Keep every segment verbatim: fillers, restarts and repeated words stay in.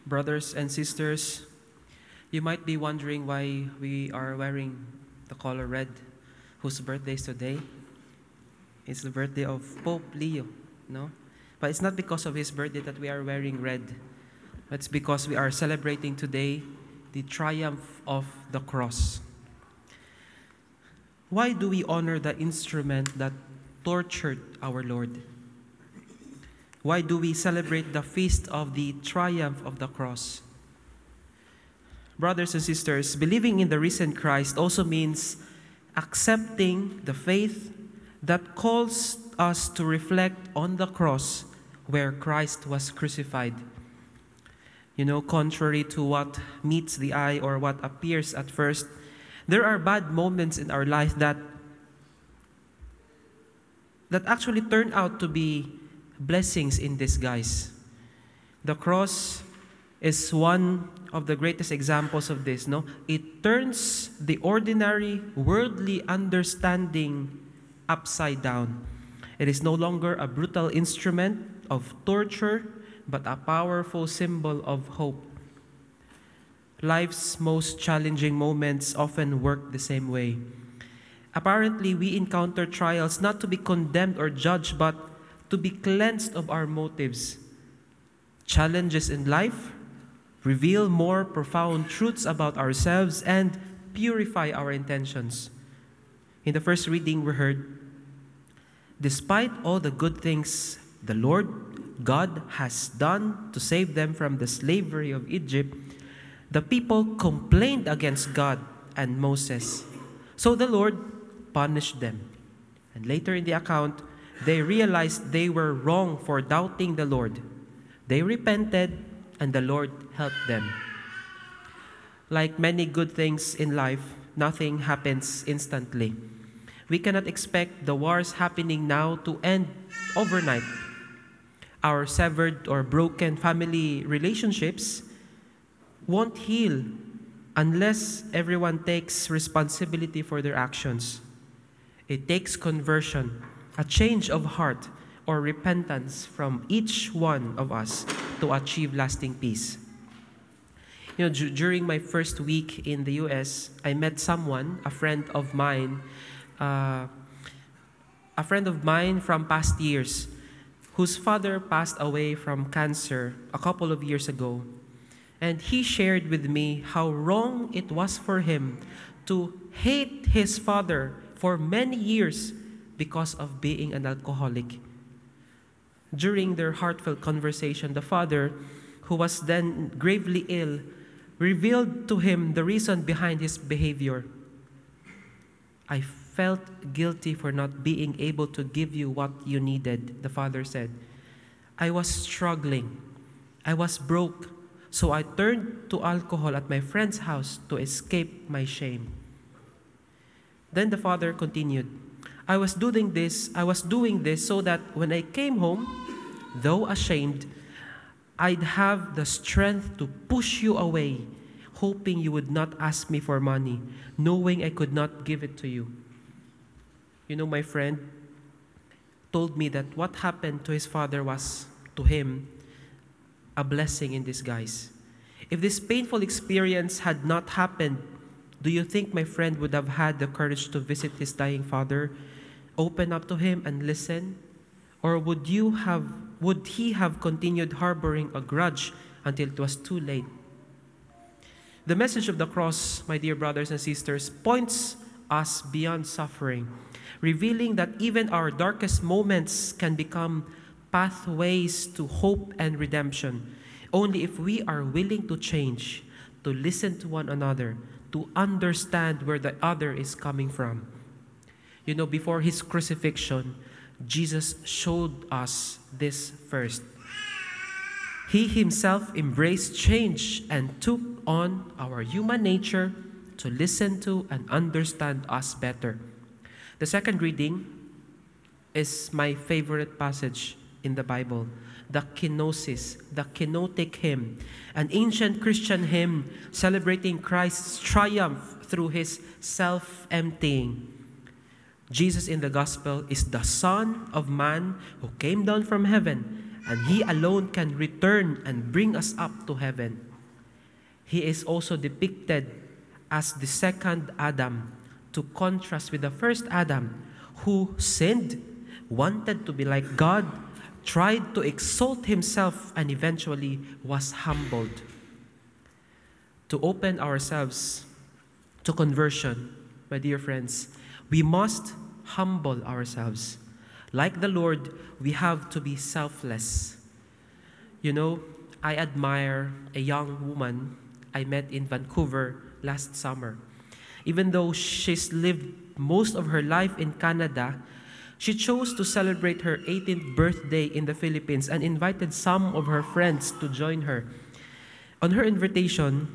Brothers and sisters, you might be wondering why we are wearing the color red. Whose birthday is today? It's the birthday of Pope Leo, no? But it's not because of his birthday that we are wearing red. It's because we are celebrating today the triumph of the cross. Why do we honor the instrument that tortured our Lord? Why do we celebrate the feast of the triumph of the cross? Brothers and sisters, believing in the risen Christ also means accepting the faith that calls us to reflect on the cross where Christ was crucified. You know, contrary to what meets the eye or what appears at first, there are bad moments in our life that that actually turn out to be blessings in disguise. The cross is one of the greatest examples of this, no? It turns the ordinary worldly understanding upside down. It is no longer a brutal instrument of torture, but a powerful symbol of hope. Life's most challenging moments often work the same way. Apparently, we encounter trials not to be condemned or judged, but to be cleansed of our motives. Challenges in life reveal more profound truths about ourselves and purify our intentions. In the first reading we heard, despite all the good things the Lord God has done to save them from the slavery of Egypt, the people complained against God and Moses. So the Lord punished them. And later in the account, they realized they were wrong for doubting the Lord. They repented, and the Lord helped them. Like many good things in life, nothing happens instantly. We cannot expect the wars happening now to end overnight. Our severed or broken family relationships won't heal unless everyone takes responsibility for their actions. It takes conversion, a change of heart, or repentance from each one of us to achieve lasting peace. You know, d- during my first week in the U S, I met someone, a friend of mine, uh, a friend of mine from past years, whose father passed away from cancer a couple of years ago. And he shared with me how wrong it was for him to hate his father for many years because of being an alcoholic. During their heartfelt conversation, the father, who was then gravely ill, revealed to him the reason behind his behavior. I felt guilty for not being able to give you what you needed, the father said. I was struggling. I was broke. So I turned to alcohol at my friend's house to escape my shame. Then the father continued, I was doing this, I was doing this so that when I came home, though ashamed, I'd have the strength to push you away, hoping you would not ask me for money, knowing I could not give it to you. You know, my friend told me that what happened to his father was, to him, a blessing in disguise. If this painful experience had not happened, do you think my friend would have had the courage to visit his dying father, open up to him and listen? Or would you have would he have continued harboring a grudge until it was too late? The message of the cross, my dear brothers and sisters, points us beyond suffering, revealing that even our darkest moments can become pathways to hope and redemption, only if we are willing to change, to listen to one another, to understand where the other is coming from. You know, before his crucifixion, Jesus showed us this first. He himself embraced change and took on our human nature to listen to and understand us better. The second reading is my favorite passage in the Bible, the kenosis, the kenotic hymn, an ancient Christian hymn celebrating Christ's triumph through his self-emptying. Jesus in the gospel is the Son of Man who came down from heaven and He alone can return and bring us up to heaven. He is also depicted as the second Adam, to contrast with the first Adam, who sinned, wanted to be like God, tried to exalt himself, and eventually was humbled. To open ourselves to conversion, my dear friends, we must humble ourselves. Like the Lord, we have to be selfless. You know, I admire a young woman I met in Vancouver last summer. Even though she's lived most of her life in Canada, she chose to celebrate her eighteenth birthday in the Philippines and invited some of her friends to join her. On her invitation,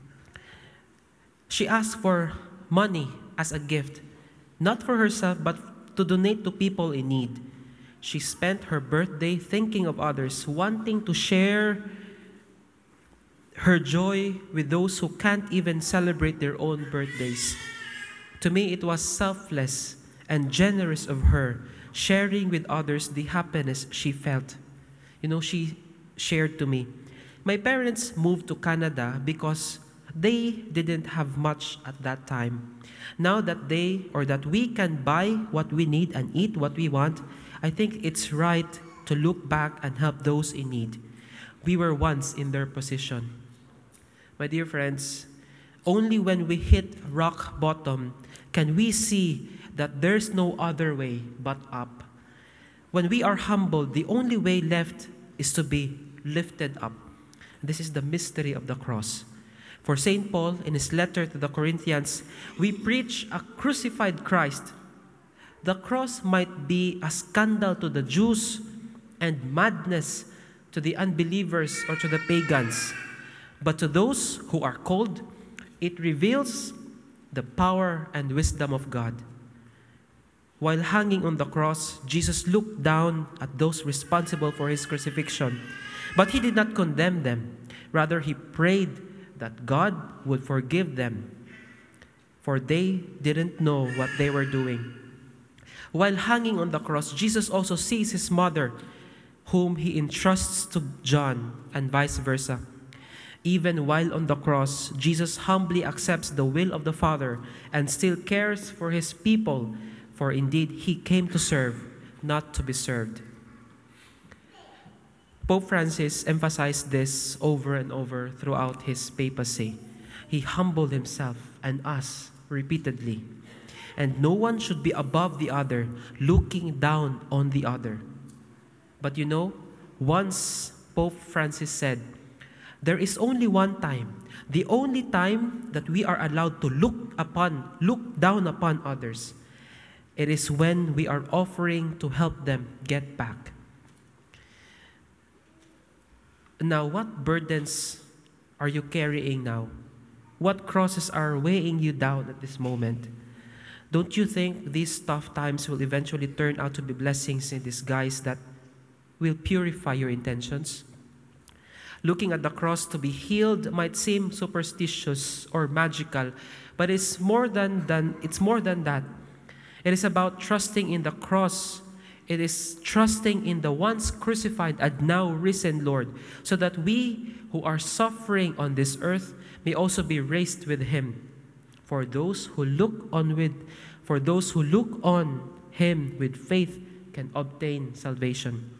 she asked for money as a gift, not for herself, but to donate to people in need. She spent her birthday thinking of others, wanting to share her joy with those who can't even celebrate their own birthdays. To me, it was selfless and generous of her, sharing with others the happiness she felt. You know, she shared to me, my parents moved to Canada because they didn't have much at that time. Now that they, or that we can buy what we need and eat what we want, I think it's right to look back and help those in need. We were once in their position. My dear friends, only when we hit rock bottom can we see that there's no other way but up. When we are humbled, the only way left is to be lifted up. This is the mystery of the cross. For Saint Paul, in his letter to the Corinthians, we preach a crucified Christ. The cross might be a scandal to the Jews and madness to the unbelievers or to the pagans. But to those who are called, it reveals the power and wisdom of God. While hanging on the cross, Jesus looked down at those responsible for his crucifixion, but he did not condemn them. Rather, he prayed that God would forgive them, for they didn't know what they were doing. While hanging on the cross, Jesus also sees his mother, whom he entrusts to John, and vice versa. Even while on the cross, Jesus humbly accepts the will of the Father and still cares for his people, for indeed he came to serve, not to be served. Pope Francis emphasized this over and over throughout his papacy. He humbled himself and us repeatedly. And no one should be above the other, looking down on the other. But you know, once Pope Francis said, there is only one time, the only time that we are allowed to look upon, look down upon others. It is when we are offering to help them get back. Now, what burdens are you carrying now? What crosses are weighing you down at this moment? Don't you think these tough times will eventually turn out to be blessings in disguise that will purify your intentions? Looking at the cross to be healed might seem superstitious or magical, but it's more than, than, it's more than that. It is about trusting in the cross. It is trusting in the once crucified and now risen Lord, so that we who are suffering on this earth may also be raised with him. For those who look on with, for those who look on him with faith can obtain salvation.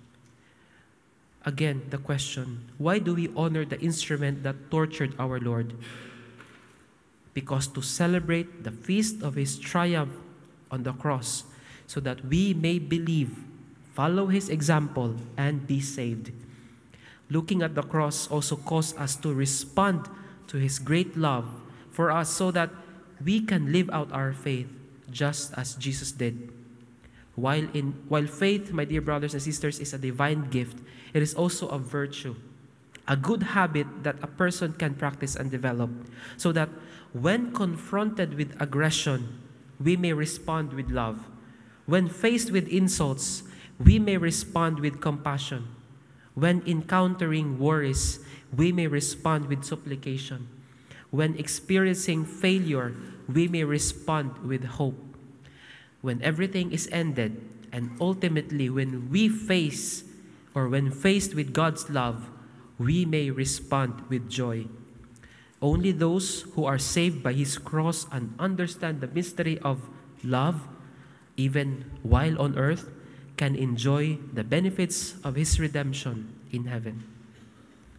Again, the question, why do we honor the instrument that tortured our Lord? Because to celebrate the feast of his triumph on the cross, so that we may believe, follow his example, and be saved. Looking at the cross also caused us to respond to his great love for us, so that we can live out our faith just as Jesus did. While in while faith, my dear brothers and sisters, is a divine gift, it is also a virtue, a good habit that a person can practice and develop, so that when confronted with aggression, we may respond with love. When faced with insults, we may respond with compassion. When encountering worries, we may respond with supplication. When experiencing failure, we may respond with hope. When everything is ended, and ultimately when we face or when faced with God's love, we may respond with joy. Only those who are saved by His cross and understand the mystery of love, even while on earth, can enjoy the benefits of His redemption in heaven.